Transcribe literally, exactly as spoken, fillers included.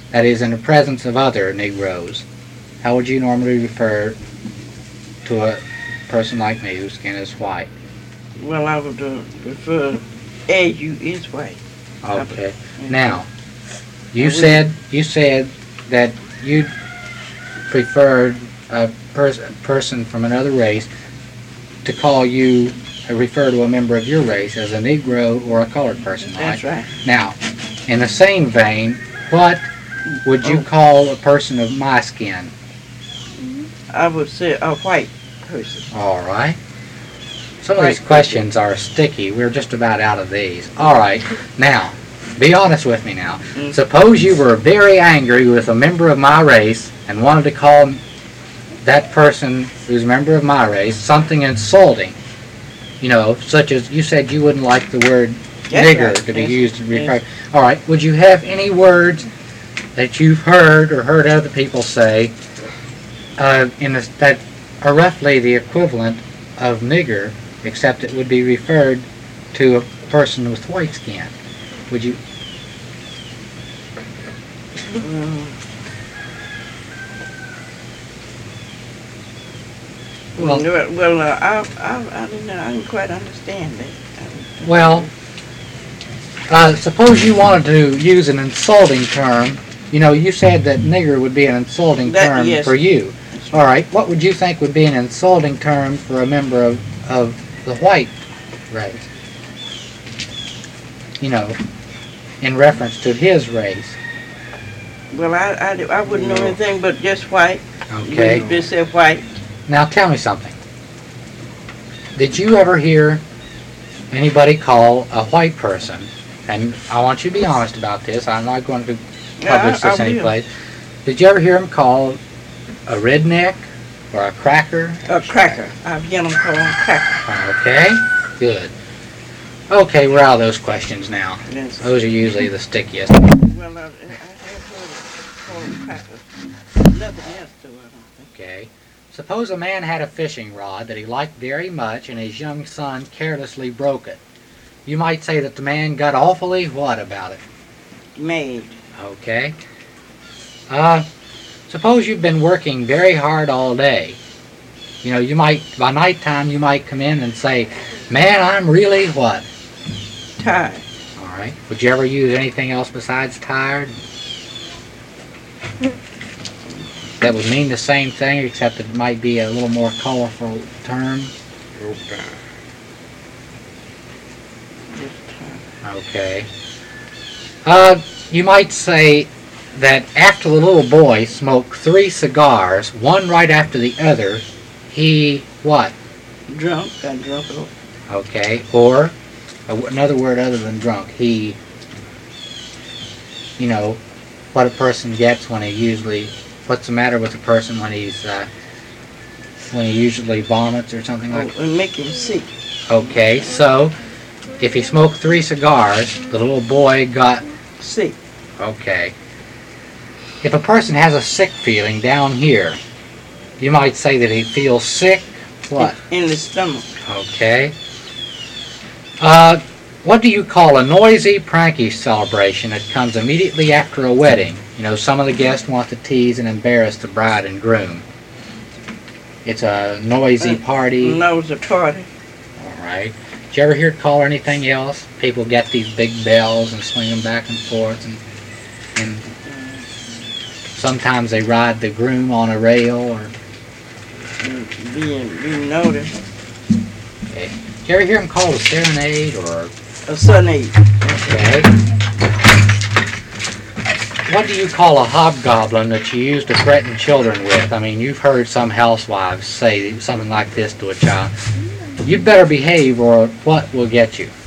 that is in the presence of other Negroes, how would you normally refer to a person like me whose skin is white? Well, I would uh, prefer as you is white. Okay. Now, you said you said that you preferred a pers- person from another race to call you, uh, refer to a member of your race as a Negro or a colored person, right? That's right. Now, in the same vein, what would you Oh. call a person of my skin? I would say a white person. All right. Some of Right. these questions are sticky. We're just about out of these. All right. Now, be honest with me now. Mm. Suppose you were very angry with a member of my race and wanted to call that person who's a member of my race something insulting. You know, such as you said you wouldn't like the word That's nigger right. to be Yes. used to refer. Yes. All right. Would you have any words that you've heard or heard other people say uh, in this, that are roughly the equivalent of nigger, except it would be referred to a person with white skin? Would you? Mm. Well, Well, well uh, I, I, I didn't know. I didn't quite understand that. I- well, uh, suppose you wanted to use an insulting term. You know, you said that nigger would be an insulting That- term yes. for you. All right. What would you think would be an insulting term for a member of, of the white race? You know, in reference to his race. Well, I, I, I wouldn't know anything but just white. Okay. You just said white. Now tell me something. Did you ever hear anybody call a white person, and I want you to be honest about this, I'm not going to Yeah, publish I- this I will. anyplace. Did you ever hear him called a redneck or a cracker? A cracker. I've heard them call them cracker. Okay, good. Okay, we're out of those questions now. Yes. Those are usually the stickiest. Well, I, I have heard it called crackers. Nothing else to it, I don't think. Okay. Suppose a man had a fishing rod that he liked very much and his young son carelessly broke it. You might say that the man got awfully what about it? Made. Okay. Uh, suppose you've been working very hard all day. You know, you might, by nighttime, you might come in and say, man, I'm really what? Tired. All right. Would you ever use anything else besides tired? That would mean the same thing, except it might be a little more colorful term. Just tired. Okay. Uh, you might say that after the little boy smoked three cigars, one right after the other, he what? Drunk. Got drunk. Oh, Okay. Or a, another word other than drunk. He, you know, what a person gets when he usually, what's the matter with a person when he's, uh, when he usually vomits or something like that? oh, and make him sick. Okay, so if he smoked three cigars, the little boy got, Sick. okay. If a person has a sick feeling down here, you might say that he feels sick, what? In, in the stomach. Okay. Uh, what do you call a noisy, prankish celebration that comes immediately after a wedding? You know, some of the guests want to tease and embarrass the bride and groom. It's a noisy party. No, it was a party. All right. Did you ever hear it called anything else? People get these big bells and swing them back and forth, and and sometimes they ride the groom on a rail. Or Being, being noticed. okay. Did you ever hear them called a serenade or? A serenade. Okay. What do you call a hobgoblin that you use to threaten children with? I mean, you've heard some housewives say something like this to a child. You'd better behave or what will get you.